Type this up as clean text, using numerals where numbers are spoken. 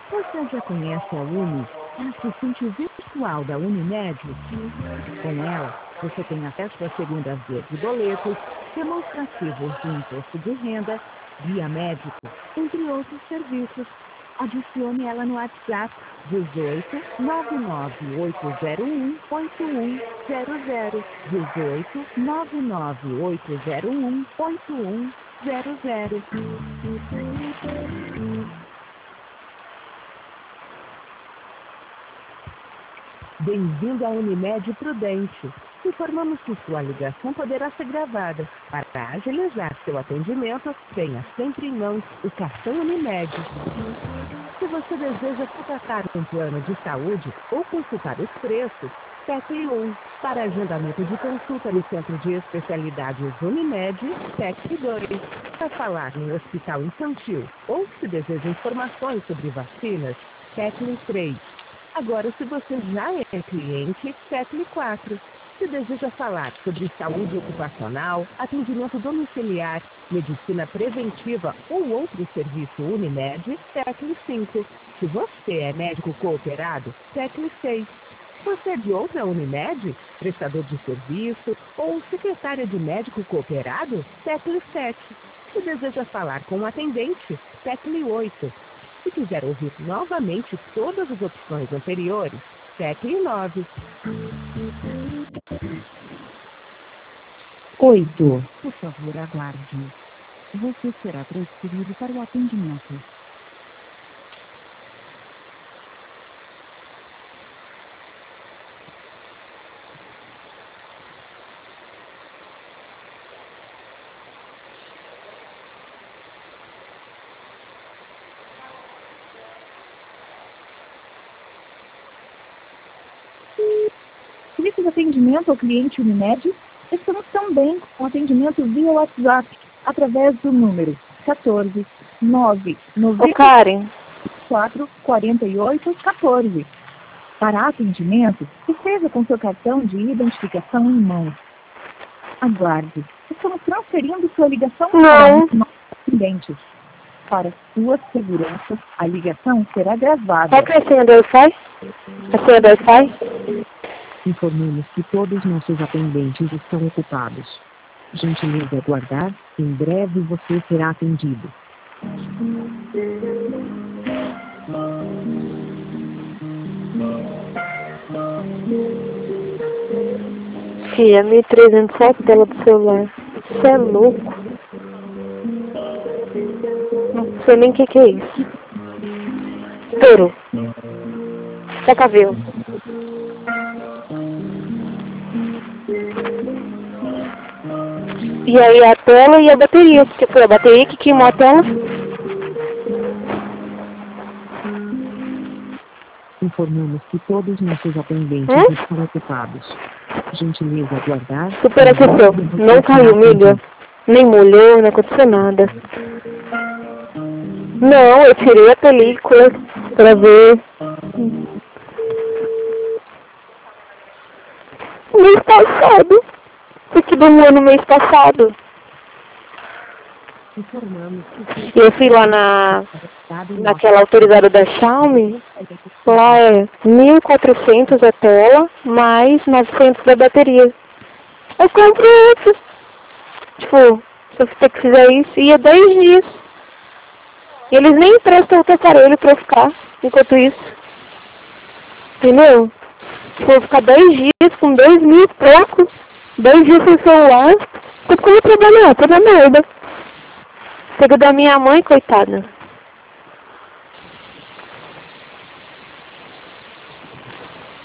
Você já conhece a Uni, a assistente virtual da Unimed? Com ela, você tem acesso a segundas vias de boletos, demonstrativos de imposto de renda, guia médico, entre outros serviços. Adicione ela no WhatsApp 18 99801.100 18 99801.100. Bem-vindo à Unimed Prudente. Informamos que sua ligação poderá ser gravada. Para agilizar seu atendimento, tenha sempre em mãos o cartão Unimed. Se você deseja contratar um plano de saúde ou consultar os preços, tecle 1. Para agendamento de consulta no Centro de Especialidades Unimed, tecle 2. Para falar no Hospital Infantil ou se deseja informações sobre vacinas, tecle 3. Agora, se você já é cliente, tecle 4. Se deseja falar sobre saúde ocupacional, atendimento domiciliar, medicina preventiva ou outro serviço Unimed, tecle 5. Se você é médico cooperado, tecle 6. Você é de outra Unimed, prestador de serviço ou secretária de médico cooperado, tecle 7. Se deseja falar com um atendente, tecle 8. Se quiser ouvir novamente todas as opções anteriores, tecle 9. 8. Por favor, aguarde. Você será transferido para o atendimento. Serviço de atendimento ao cliente Unimed, estamos também com atendimento via WhatsApp, através do número 14 990 Karen. 4 48 14. Para atendimento, esteja com seu cartão de identificação em mãos. Aguarde. Estamos transferindo sua ligação Não. para nossos atendentes. Para sua segurança, a ligação será gravada. Qual que é a senha do Wi-Fi? A senha do Wi-Fi? Informamos que todos nossos atendentes estão ocupados. Gentileza aguardar, em breve você será atendido. Fia, 1307 tela do celular. Você é louco? Não sei nem o que é isso. Touro. Só cabelo. E aí a tela e a bateria, porque foi a bateria que queimou a tela. Informamos que todos nossos atendentes estão ocupados. Gentileza aguardar. Superaqueceu. Não caiu, amiga. Nem molhou, não aconteceu nada. Não, eu tirei a película pra ver. Mês passado. Porque doou no mês passado. E eu fui lá naquela autorizada da Xiaomi. Lá é 1.400 a tela, mais 900 da bateria. Eu compro isso. Tipo, se eu fizer isso, ia 10 dias. E eles nem emprestam outro aparelho pra eu ficar enquanto isso. Entendeu? Tipo, eu vou ficar 10 dias com 2.000 e pouco. 2 dias sem celular. Tô ficando trabalhando, toda merda. Chega da minha mãe, coitada.